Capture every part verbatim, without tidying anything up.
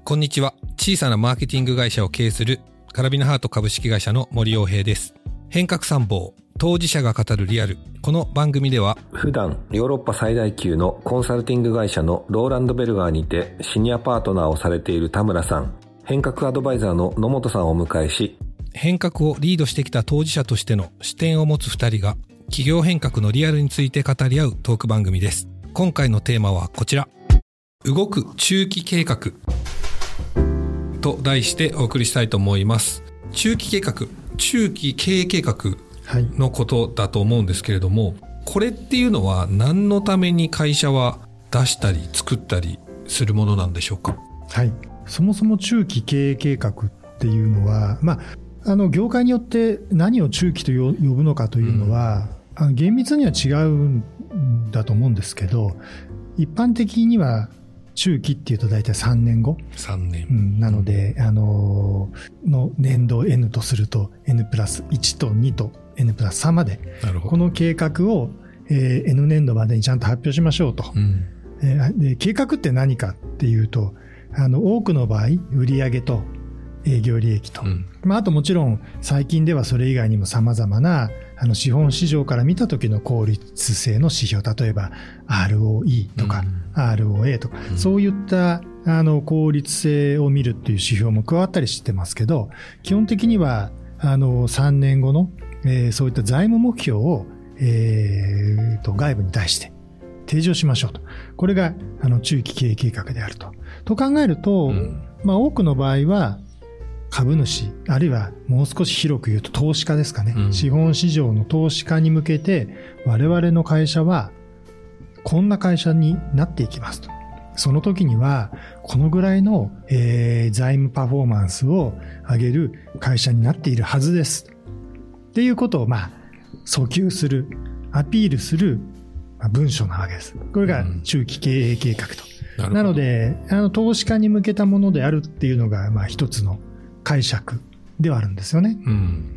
こんにちは。小さなマーケティング会社を経営するカラビナハート株式会社の森洋平です。変革参謀、当事者が語るリアル。この番組では普段ヨーロッパ最大級のコンサルティング会社のローランドベルガーにてシニアパートナーをされている田村さん、変革アドバイザーの野本さんをお迎えし、 変革をリードしてきた当事者としての視点を持つふたりが企業変革のリアルについて語り合うトーク番組です。今回のテーマはこちら。動く中期計画と題してお送りしたいと思います。中期計画、中期経営計画のことだと思うんですけれども、はい、これっていうのは何のために会社は出したり作ったりするものなんでしょうか。 はい、そもそも中期経営計画っていうのは、まあ、あの業界によって何を中期と呼ぶのかというのは、うん、あの厳密には違うんだと思うんですけど、一般的には中期っていうと大体さんねんご。 さんねん。 うん、なので、あのー、の年度 N とすると N プラスいちとにと N プラスさんまで。なるほど。この計画を、えー、N 年度までにちゃんと発表しましょうと。うんえー、で計画って何かっていうと、あの、多くの場合、売上と営業利益と。うん、まあ、あともちろん最近ではそれ以外にも様々なあの資本市場から見た時の効率性の指標、例えば アールオーイー とか、うん、アールオーエー とか、うん、そういったあの効率性を見るっていう指標も加わったりしてますけど、基本的にはあのさんねんごの、えー、そういった財務目標を、えー、と外部に対して提示をしましょうと。これがあの中期経営計画であると。と考えると、うん、まあ多くの場合は株主、あるいはもう少し広く言うと投資家ですかね、うん、資本市場の投資家に向けて我々の会社はこんな会社になっていきますと。その時にはこのぐらいの、えー、財務パフォーマンスを上げる会社になっているはずですっていうことをまあ訴求する、アピールする、まあ、文書なわけです。これが中期経営計画と、うん、なのであの投資家に向けたものであるっていうのがまあ一つの解釈ではあるんですよね。 うん。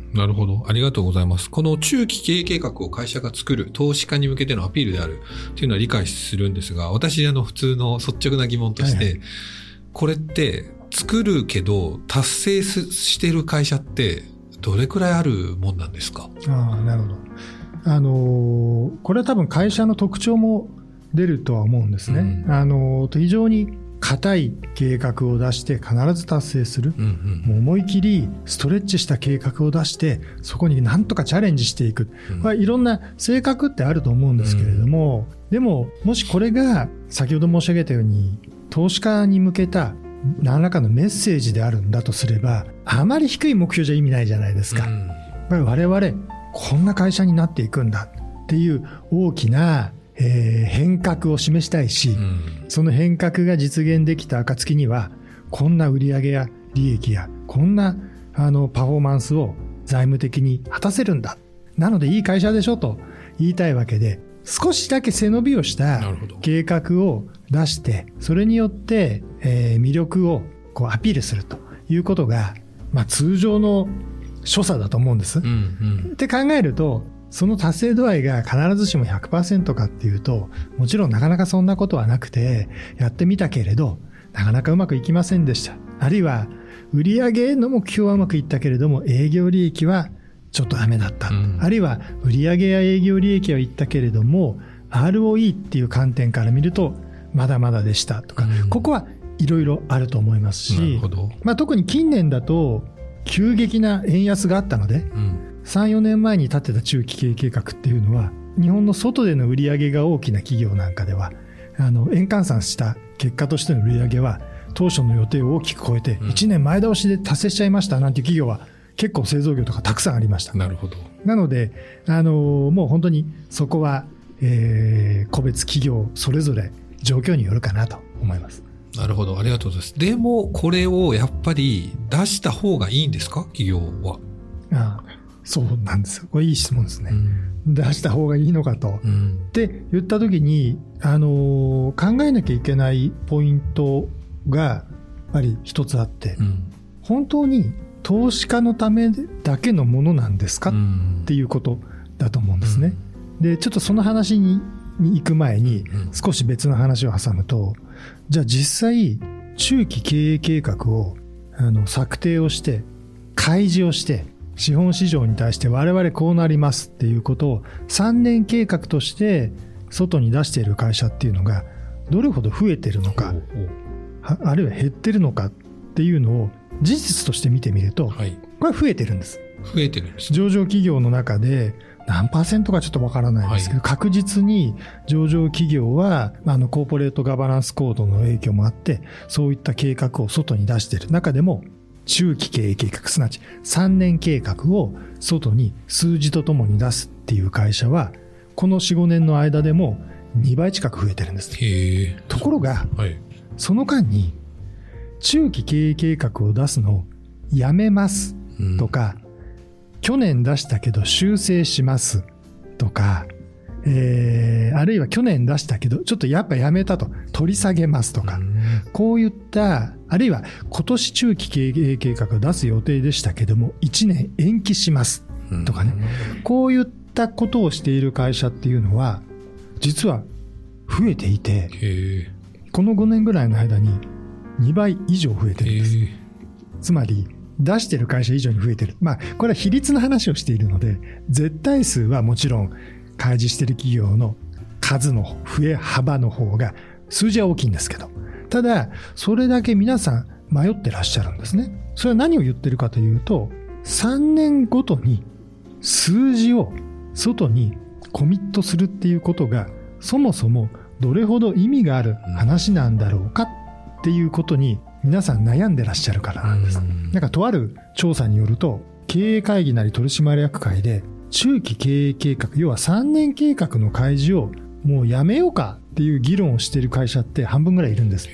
なるほど。ありがとうございます。この中期経営計画を会社が作る、投資家に向けてのアピールであるっていうのは理解するんですが、私、あの、普通の率直な疑問として、はいはい、これって作るけど達成してる会社ってどれくらいあるもんなんですか？ ああ、なるほど。あのー、これは多分会社の特徴も出るとは思うんですね。うん、あのー、非常に固い計画を出して必ず達成する、うんうん、もう思い切りストレッチした計画を出してそこに何とかチャレンジしていく、うん、これいろんな性格ってあると思うんですけれども、うん、でももしこれが先ほど申し上げたように投資家に向けた何らかのメッセージであるんだとすれば、あまり低い目標じゃ意味ないじゃないですか、うん、やっぱり我々こんな会社になっていくんだっていう大きなえー、変革を示したいし、うん、その変革が実現できた暁にはこんな売上や利益やこんなあのパフォーマンスを財務的に果たせるんだ、なのでいい会社でしょと言いたいわけで、少しだけ背伸びをした計画を出してそれによって、えー、魅力をこうアピールするということが、まあ、通常の所作だと思うんです、うんうん、って考えるとその達成度合いが必ずしも ひゃくパーセント かっていうと、もちろんなかなかそんなことはなくて、やってみたけれどなかなかうまくいきませんでした。あるいは売上の目標はうまくいったけれども営業利益はちょっとダメだった、うん、あるいは売上や営業利益はいったけれども アールオーイー っていう観点から見るとまだまだでしたとか、うん、ここはいろいろあると思いますし、なるほど、まあ、特に近年だと急激な円安があったので、うん、さん、よねんまえに立てた中期経営計画っていうのは日本の外での売り上げが大きな企業なんかではあの円換算した結果としての売り上げは当初の予定を大きく超えていちねんまえ倒しで達成しちゃいましたなんていう企業は結構製造業とかたくさんありました。 なるほど。 なのであのもう本当にそこは、えー、個別企業それぞれ状況によるかなと思います。 なるほど、ありがとうございます。でもこれをやっぱり出した方がいいんですか、企業は？ ああ、そうなんですよ。これいい質問ですね、うん、出した方がいいのかと、うん、って言った時に、あのー、考えなきゃいけないポイントがやっぱり一つあって、うん、本当に投資家のためだけのものなんですか、うん、っていうことだと思うんですね、うん、でちょっとその話にに行く前に少し別の話を挟むと、じゃあ実際中期経営計画をあの策定をして開示をして資本市場に対して我々こうなりますっていうことをさんねん計画として外に出している会社っていうのがどれほど増えてるのか、あるいは減ってるのかっていうのを事実として見てみると、はい、これは増えてるんです。 増えてるんです。 上場企業の中で何パーセントかちょっとわからないんですけど、はい、確実に上場企業はあのコーポレートガバナンスコードの影響もあってそういった計画を外に出している中でも中期経営計画、すなわちさんねん計画を外に数字とともに出すっていう会社はこの よん、ごねんの間でもにばい近く増えてるんです。 へところが、 はい、 その間に中期経営計画を出すのをやめますとか、うん、去年出したけど修正しますとか、えー、あるいは去年出したけどちょっとやっぱやめたと取り下げますとか、うん、こういったあるいは今年中期経営計画を出す予定でしたけどもいちねん延期しますとかね、うん、こういったことをしている会社っていうのは実は増えていて、このごねんぐらいの間ににばい以上増えてるんです。つまり出してる会社以上に増えてる。まあこれは比率の話をしているので絶対数はもちろん開示している企業の数の増え幅の方が数字は大きいんですけど、ただそれだけ皆さん迷ってらっしゃるんですね。それは何を言ってるかというと、さんねんごとに数字を外にコミットするっていうことがそもそもどれほど意味がある話なんだろうかっていうことに皆さん悩んでらっしゃるからなんです。なんかとある調査によると経営会議なり取締役会で中期経営計画、要はさんねん計画の開示をもうやめようかっていう議論をしている会社って半分ぐらいいるんですって。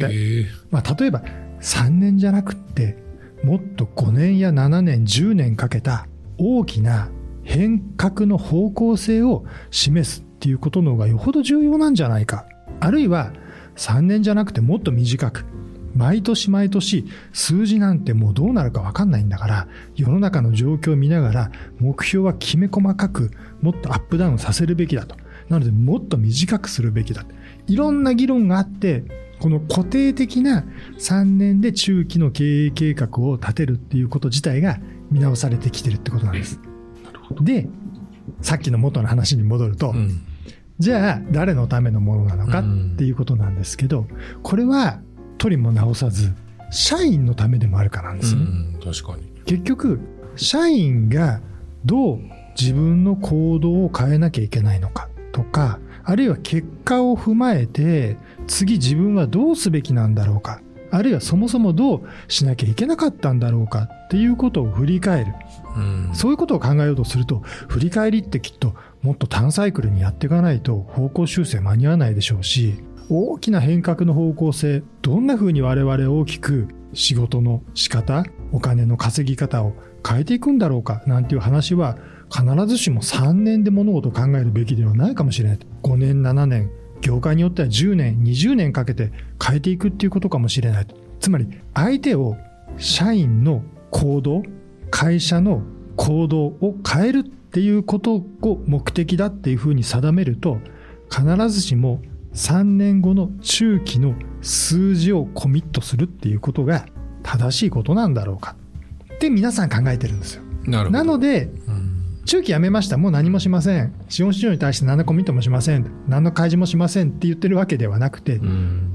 まあ例えばさんねんじゃなくってもっとごねんやななねんじゅうねんかけた大きな変革の方向性を示すっていうことの方がよほど重要なんじゃないか。あるいはさんねんじゃなくてもっと短く毎年毎年数字なんてもうどうなるか分かんないんだから世の中の状況を見ながら目標はきめ細かくもっとアップダウンさせるべきだと。なのでもっと短くするべきだ。いろんな議論があってこの固定的なさんねんで中期の経営計画を立てるっていうこと自体が見直されてきてるってことなんです。で、さっきの元の話に戻ると、うん、じゃあ誰のためのものなのかっていうことなんですけど、これは取りも直さず社員のためでもあるからなんですね。 うん、確かに。 結局社員がどう自分の行動を変えなきゃいけないのかとか、あるいは結果を踏まえて次自分はどうすべきなんだろうか、あるいはそもそもどうしなきゃいけなかったんだろうかっていうことを振り返る、うん、そういうことを考えようとすると振り返りってきっともっと単サイクルにやっていかないと方向修正間に合わないでしょうし、大きな変革の方向性、どんな風に我々大きく仕事の仕方、お金の稼ぎ方を変えていくんだろうかなんていう話は必ずしもさんねんで物事を考えるべきではないかもしれない。ごねんななねん、業界によってはじゅうねんにじゅうねんかけて変えていくっていうことかもしれない。つまり相手を社員の行動、会社の行動を変えるっていうことを目的だっていうふうに定めると、必ずしもさんねんごの中期の数字をコミットするっていうことが正しいことなんだろうかって皆さん考えてるんですよ。 なるほど。 なので、うん、中期やめました、もう何もしません、資本市場に対して何のコミットもしません、何の開示もしませんって言ってるわけではなくて、うん、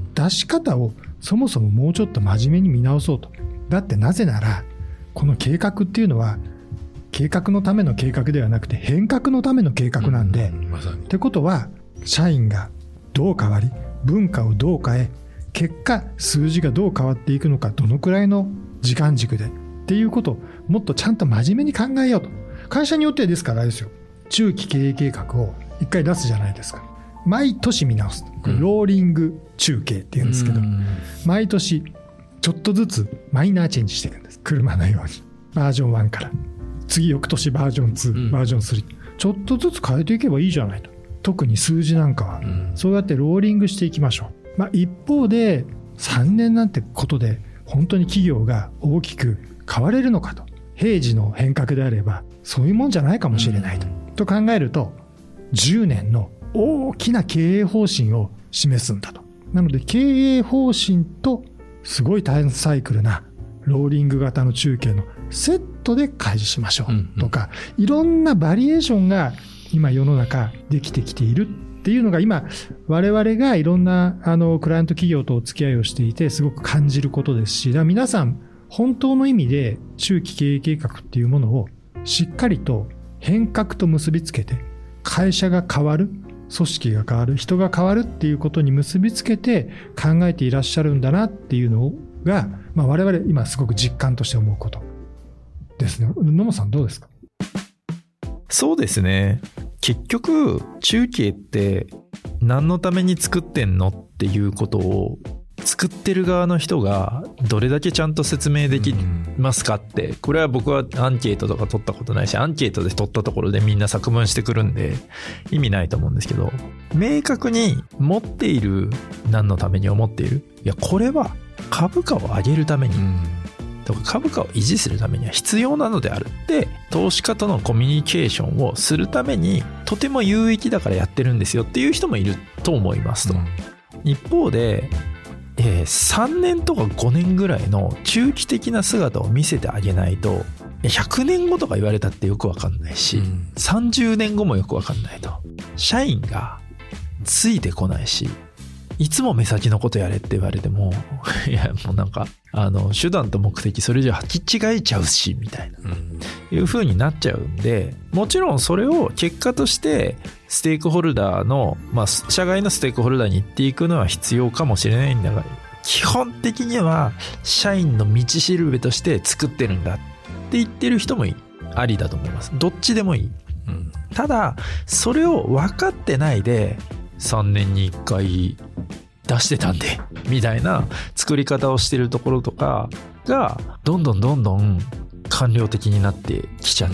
出し方をそもそももうちょっと真面目に見直そうと。だってなぜならこの計画っていうのは計画のための計画ではなくて変革のための計画なんで、うん、まさに。ってことは社員がどう変わり文化をどう変え結果数字がどう変わっていくのか、どのくらいの時間軸でっていうことをもっとちゃんと真面目に考えようと。会社によってはですからですよ、中期経営計画を一回出すじゃないですか。毎年見直す、これローリング中継っていうんですけど、うん、毎年ちょっとずつマイナーチェンジしていくんです。車のようにバージョンワンから次翌年バージョンツー、うん、バージョンスリー、ちょっとずつ変えていけばいいじゃないと。特に数字なんかは、うん、そうやってローリングしていきましょう。まあ、一方でさんねんなんてことで本当に企業が大きく変われるのかと。平時の変革であればそういうもんじゃないかもしれないと、うん、と考えるとじゅうねんの大きな経営方針を示すんだと。なので経営方針とすごいタイムサイクルなローリング型の中継のセットで開示しましょうとか、うんうん、いろんなバリエーションが今世の中できてきているっていうのが今我々がいろんなあのクライアント企業とお付き合いをしていてすごく感じることですし、だから皆さん本当の意味で中期経営計画っていうものをしっかりと変革と結びつけて、会社が変わる、組織が変わる、人が変わるっていうことに結びつけて考えていらっしゃるんだなっていうのが、まあ、我々今すごく実感として思うことですね。野本さんどうですか？ そうですね。結局中継って何のために作ってんのっていうことを作ってる側の人がどれだけちゃんと説明できますかって、これは僕はアンケートとか取ったことないし、アンケートで取ったところでみんな作文してくるんで意味ないと思うんですけど、明確に持っている、何のために思っている、いやこれは株価を上げるためにとか株価を維持するためには必要なのであるって、投資家とのコミュニケーションをするためにとても有益だからやってるんですよっていう人もいると思いますと、うん、一方でえー、さんねんとかごねんぐらいの中期的な姿を見せてあげないと、ひゃくねんごとか言われたってよくわかんないし、うん、さんじゅうねんごもよくわかんないと、社員がついてこないし、いつも目先のことやれって言われてもいやもうなんかあの手段と目的それじゃ履き違えちゃうしみたいな、うん、いう風になっちゃうんで、もちろんそれを結果としてステークホルダーの、まあ、社外のステークホルダーに行っていくのは必要かもしれないんだが、基本的には社員の道しるべとして作ってるんだって言ってる人もありだと思います。どっちでもいい、うん、ただそれを分かってないでさんねんにいっかい出してたんでみたいな作り方をしてるところとかがどんどんどんどん官僚的になってきちゃって、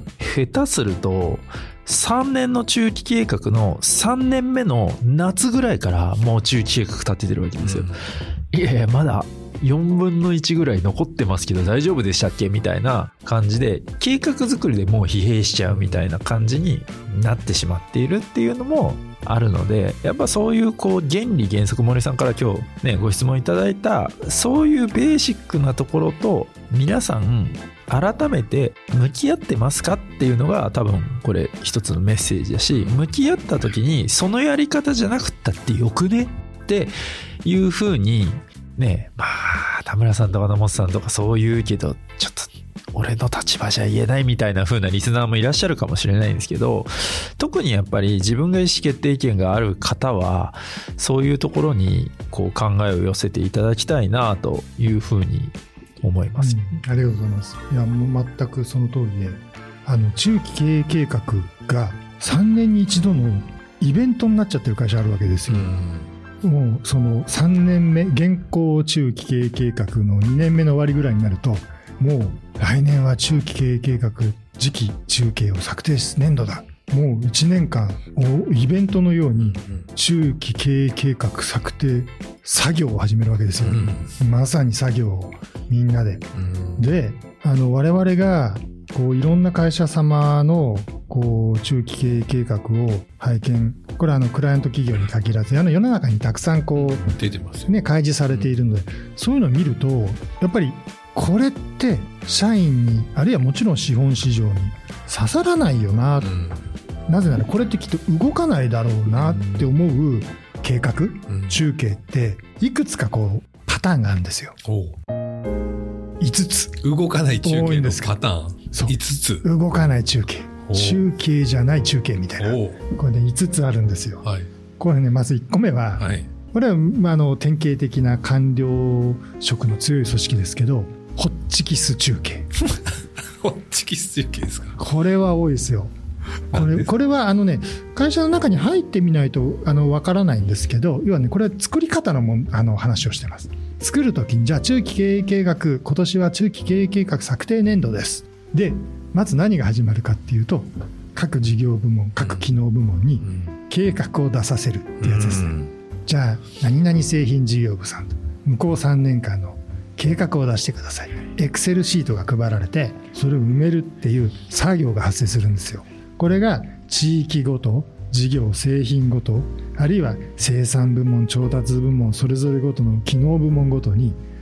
うん、下手するとさんねんの中期計画のさんねんめの夏ぐらいからもう中期計画立ててるわけですよ、うん、いやいやまだよんぶんのいちぐらい残ってますけど大丈夫でしたっけみたいな感じで、計画作りでもう疲弊しちゃうみたいな感じになってしまっているっていうのもあるので、やっぱそういうこう原理原則、森さんから今日ねご質問いただいたそういうベーシックなところと皆さん改めて向き合ってますかっていうのが多分これ一つのメッセージだし、向き合った時にそのやり方じゃなくったってよくねっていう風にね、まあ田村さんとか野本さんとかそう言うけどちょっと俺の立場じゃ言えないみたいな風なリスナーもいらっしゃるかもしれないんですけど、特にやっぱり自分が意思決定権がある方はそういうところにこう考えを寄せていただきたいなという風に思います、 うん、ありがとうございます。いやもう全くその通りで、あの中期経営計画がさんねんに一度のイベントになっちゃってる会社あるわけですよ、うんもうそのさんねんめ現行中期経営計画のにねんめの終わりぐらいになると、もう来年は中期経営計画次期中継を策定す年度だ、もういちねんかんイベントのように中期経営計画策定作業を始めるわけですよ、うん、まさに作業をみんなで、うん、であの我々がこういろんな会社様のこう中期経営計画を拝見、これはあのクライアント企業に限らずあの世の中にたくさんこう出てますよね、開示されているので、うん、そういうのを見るとやっぱりこれって社員にあるいはもちろん資本市場に刺さらないよな、うん、なぜならこれってきっと動かないだろうなって思う計画、うん、中継っていくつかこうパターンがあるんですよ。いつつ動かない中継のパターンいつつ動かない中継、中継じゃない中継みたいな、これねいつつあるんですよ、はい、これねまずいっこめは、はい、これは、まあ、あの典型的な官僚職の強い組織ですけど、ホッチキス中継ホッチキス中継ですか。 これは多いですよ。これ、これはあのね会社の中に入ってみないとあの分からないんですけど、要はねこれは作り方のもあの話をしてます。作るときにじゃあ中期経営計画、今年は中期経営計画策定年度ですで、まず何が始まるかっていうと、各事業部門各機能部門に計画を出させるってやつです、うん、じゃあ何々製品事業部さんと向こうさんねんかんの計画を出してください。エクセルシートが配られてそれを埋めるっていう作業が発生するんですよ。これが地域ごと、事業製品ごと、あるいは生産部門調達部門それぞれごとの機能部門ごとに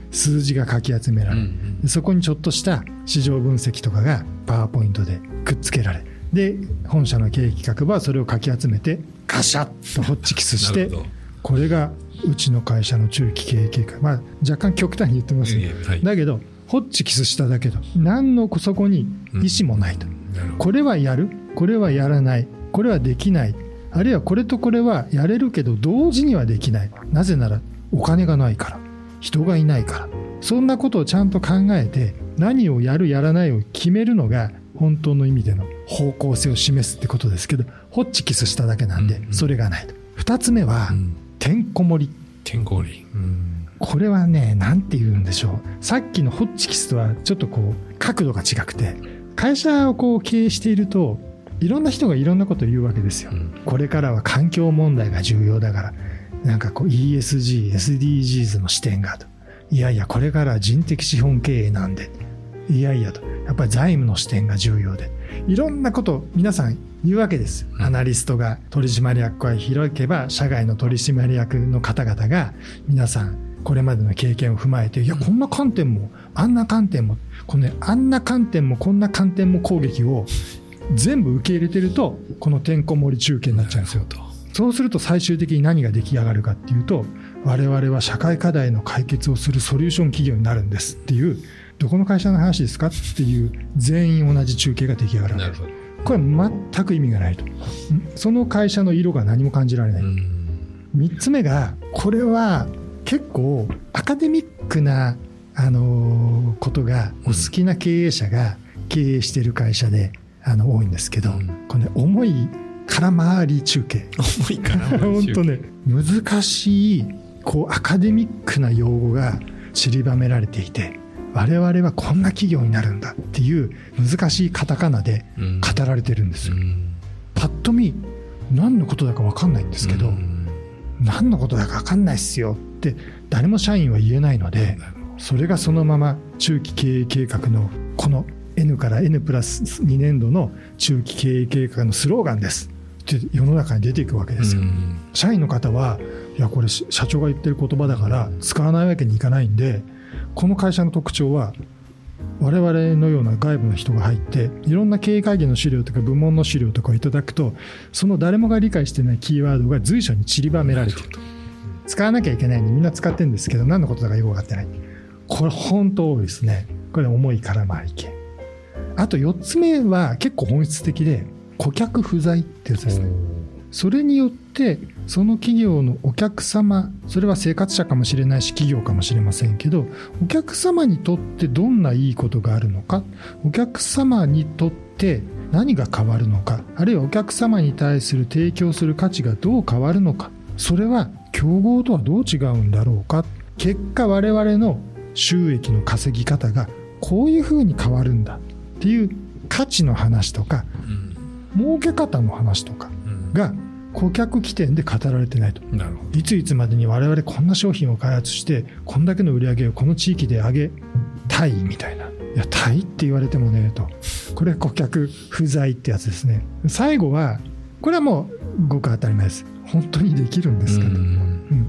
数字がかき集められ、うんうん、そこにちょっとした市場分析とかがパワーポイントでくっつけられ、で本社の経営企画部はそれをかき集めてカシャッとホッチキスしてこれがうちの会社の中期経営計画、まあ、若干極端に言ってます、ねはい、だけどホッチキスしただけど何のそこに意思もないと、うん、これはやる、これはやらない、これはできない、あるいはこれとこれはやれるけど同時にはできない、なぜならお金がないから、人がいないから、そんなことをちゃんと考えて何をやるやらないを決めるのが本当の意味での方向性を示すってことですけど、ホッチキスしただけなんでそれがないと。二つ目は、うん、てんこ盛り。 てんこ盛り、うん、 これはね、なんて言うんでしょう、さっきのホッチキスとはちょっとこう角度が違くて、会社をこう経営しているといろんな人がいろんなことを言うわけですよ、うん、これからは環境問題が重要だから、なんかこう イーエスジー、エスディージーズ の視点がと、いやいやこれからは人的資本経営なんで、いやいやと、やっぱり財務の視点が重要で、いろんなことを皆さん言うわけです、うん、アナリストが取締役会開けば社外の取締役の方々が皆さんこれまでの経験を踏まえて、いやこんな観点もあんな観点もこの、ね、あんな観点もこんな観点も攻撃を全部受け入れてると、このてんこ盛り中継になっちゃうんですよ。そうすると最終的に何が出来上がるかっていうと、我々は社会課題の解決をするソリューション企業になるんですっていう、どこの会社の話ですかっていう全員同じ中継が出来上がるわけです。これは全く意味がないと、その会社の色が何も感じられない。みっつめが、これは結構アカデミックな、あのー、ことがお好きな経営者が経営している会社であの多いんですけど、うん、これね、重い空回り中継、 重い空回り中継本当ね、難しいこうアカデミックな用語が散りばめられていて、我々はこんな企業になるんだっていう難しいカタカナで語られてるんですよ、うん、パッと見何のことだか分かんないんですけど、うん、何のことだか分かんないっすよって誰も社員は言えないので、それがそのまま中期経営計画のこの N から N プラスにねんどの中期経営計画のスローガンですって世の中に出ていくわけですよ、うん、社員の方はいやこれ社長が言ってる言葉だから使わないわけにいかないんで、この会社の特徴は我々のような外部の人が入っていろんな経営会議の資料とか部門の資料とかをいただくと、その誰もが理解していないキーワードが随所に散りばめられていると。使わなきゃいけないのにみんな使ってるんですけど何のことだかよく分かってない。これ本当多いですね。これ重い空回り系。あとよっつめは結構本質的で、顧客不在ってやつですね。それによってその企業のお客様、それは生活者かもしれないし企業かもしれませんけど、お客様にとってどんないいことがあるのか、お客様にとって何が変わるのか、あるいはお客様に対する提供する価値がどう変わるのか、それは競合とはどう違うんだろうか、結果我々の収益の稼ぎ方がこういうふうに変わるんだっていう価値の話とか、うん、儲け方の話とかが顧客起点で語られてないと。なるほど。いついつまでに我々こんな商品を開発してこんだけの売り上げをこの地域で上げたいみたいな、いやたいって言われてもねと、これは顧客不在ってやつですね。最後はこれはもうごく当たり前です。本当にできるんですかと、うん、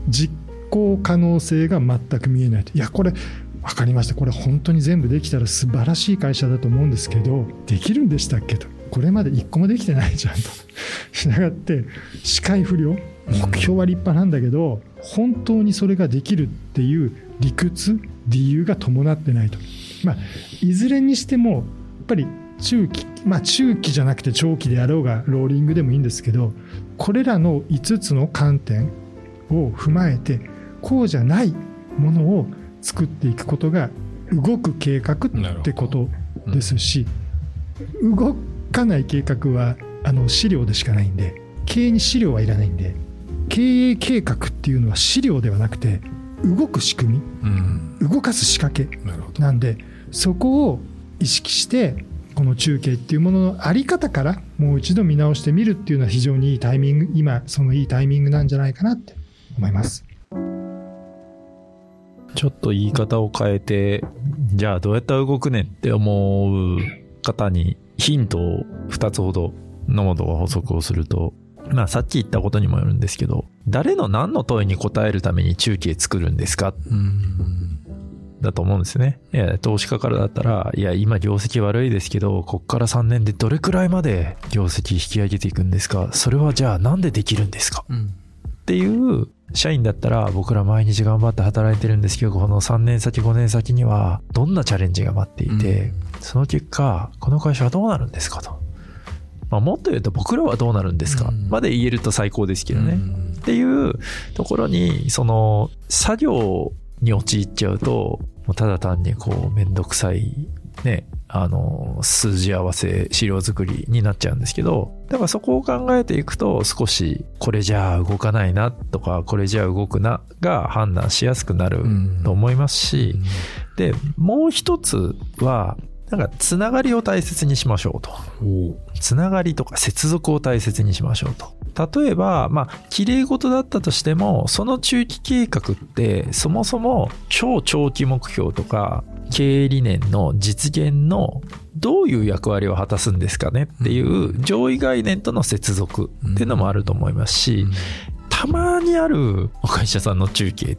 実行可能性が全く見えないと。いやこれ分かりました、これ本当に全部できたら素晴らしい会社だと思うんですけど、できるんでしたっけと、これまで一個もできてないじゃんとしながって視界不良、目標は立派なんだけど本当にそれができるっていう理屈理由が伴ってないと。まあいずれにしてもやっぱり中期、まあ中期じゃなくて長期であろうがローリングでもいいんですけど、これらのいつつの観点を踏まえてこうじゃないものを作っていくことが動く計画ってことですし、うん、動かない計画はあの資料でしかないんで、経営に資料はいらないんで、経営計画っていうのは資料ではなくて動く仕組み、うん、動かす仕掛けなんで、そこを意識してこの中継っていうもののあり方からもう一度見直してみるっていうのは非常にいいタイミング、今そのいいタイミングなんじゃないかなって思います。 ちょっと言い方を変えて、じゃあどうやったら動くねんって思う方にヒントをふたつほど野本が補足をすると、まあさっき言ったことにもよるんですけど、誰の何の問いに答えるために中継作るんですか、うんだと思うんですね。いや、投資家からだったら、いや、今業績悪いですけど、こっからさんねんでどれくらいまで業績引き上げていくんですか？それはじゃあなんでできるんですか？うん、っていう社員だったら、僕ら毎日頑張って働いてるんですけど、このさんねん先ごねん先にはどんなチャレンジが待っていて、うん、その結果この会社はどうなるんですかと、まあ、もっと言うと僕らはどうなるんですか、うん、まで言えると最高ですけどね、うん、っていうところに、その作業に陥っちゃうと、もうただ単にこうめんどくさいね、あの数字合わせ資料作りになっちゃうんですけど、だからそこを考えていくと、少しこれじゃあ動かないなとか、これじゃあ動くなが判断しやすくなると思いますし、うん、でもう一つはなんかつながりを大切にしましょうと。つながりとか接続を大切にしましょうと。例えば、まあ、綺麗事だったとしても、その中期計画って、そもそも超長期目標とか、経営理念の実現のどういう役割を果たすんですかねっていう上位概念との接続っていうのもあると思いますし、たまにあるお会社さんの中継って、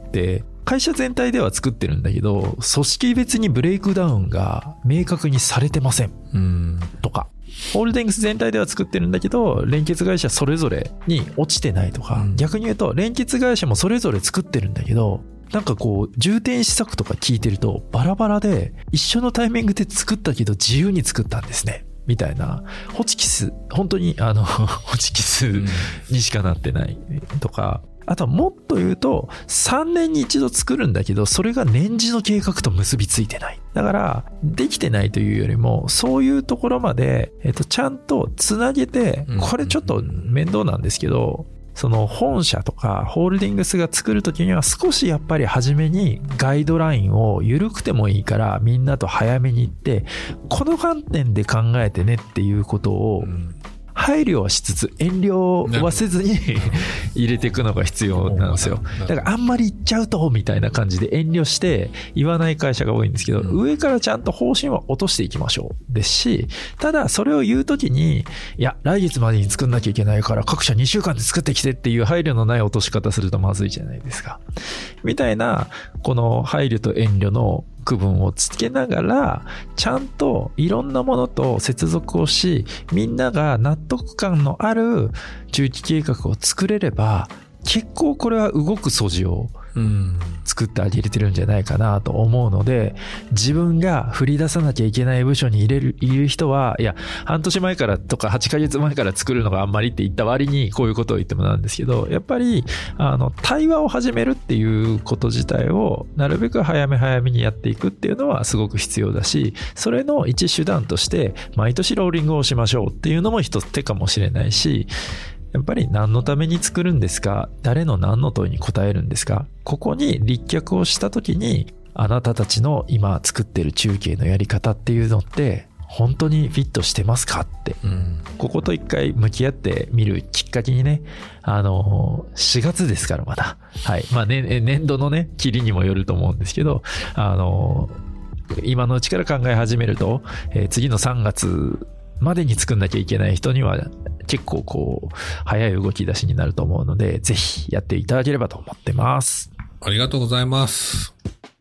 会社全体では作ってるんだけど、組織別にブレイクダウンが明確にされてません。うんとか。ホールディングス全体では作ってるんだけど、連結会社それぞれに落ちてないとか、うん、逆に言うと連結会社もそれぞれ作ってるんだけど、なんかこう重点施策とか聞いてるとバラバラで一緒のタイミングで作ったけど自由に作ったんですねみたいな、ホチキス本当にあのホチキスにしかなってないとか、あとはもっと言うとさんねんに一度作るんだけど、それが年次の計画と結びついてない。だからできてないというよりも、そういうところまで、えっと、ちゃんとつなげて、これちょっと面倒なんですけど、その本社とかホールディングスが作るときには少しやっぱり初めにガイドラインを緩くてもいいからみんなと早めに行って、この観点で考えてねっていうことを配慮はしつつ遠慮はせずに入れていくのが必要なんですよ。だからあんまり言っちゃうとみたいな感じで遠慮して言わない会社が多いんですけど、上からちゃんと方針は落としていきましょうですし、ただそれを言うときに、いや来月までに作んなきゃいけないから各社にしゅうかんで作ってきてっていう配慮のない落とし方するとまずいじゃないですかみたいな、この配慮と遠慮の区分をつけながら、ちゃんといろんなものと接続をし、みんなが納得感のある中期計画を作れれば、結構これは動く素地を作ってあげれてるんじゃないかなと思うので、自分が振り出さなきゃいけない部署に入れる、いる人は、いや、半年前からとかはちかげつまえから作るのがあんまりって言った割にこういうことを言ってもなんですけど、やっぱり、あの、対話を始めるっていうこと自体をなるべく早め早めにやっていくっていうのはすごく必要だし、それの一手段として毎年ローリングをしましょうっていうのも一つ手かもしれないし、やっぱり何のために作るんですか？誰の何の問いに答えるんですか？ここに立脚をしたときに、あなたたちの今作ってる中継のやり方っていうのって本当にフィットしてますかって、うん、ここと一回向き合ってみるきっかけにね、あのしがつですからまだ、はい、まあね、年度のね切りにもよると思うんですけど、あの今のうちから考え始めると、えー、次のさんがつまでに作んなきゃいけない人には結構こう早い動き出しになると思うので、ぜひやっていただければと思ってます。 ありがとうございます。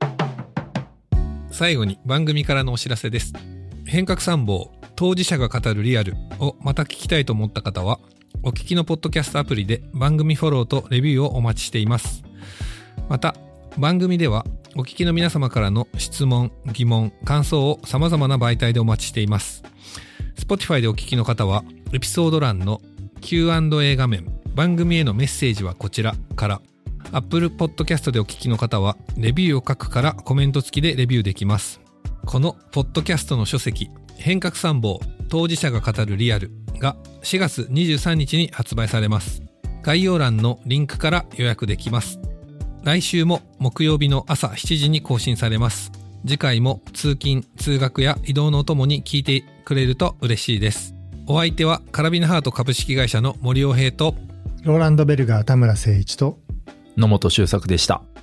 最後に番組からのお知らせです。変革参謀当事者が語るリアルをまた聞きたいと思った方は、お聞きのポッドキャストアプリで番組フォローとレビューをお待ちしています。また番組ではお聞きの皆様からの質問、疑問、感想を様々な媒体でお待ちしています。Spotify でお聞きの方はエピソード欄の キューアンドエー 画面、番組へのメッセージはこちらから、 Apple Podcast でお聞きの方はレビューを書くからコメント付きでレビューできます。このポッドキャストの書籍、変革参謀当事者が語るリアルがしがつにじゅうさんにちに発売されます。概要欄のリンクから予約できます。来週も木曜日の朝しちじに更新されます。次回も通勤・通学や移動のお供に聞いてくれると嬉しいです。お相手はカラビナハート株式会社の森尾平とローランドベルガー田村誠一と野本周作でした。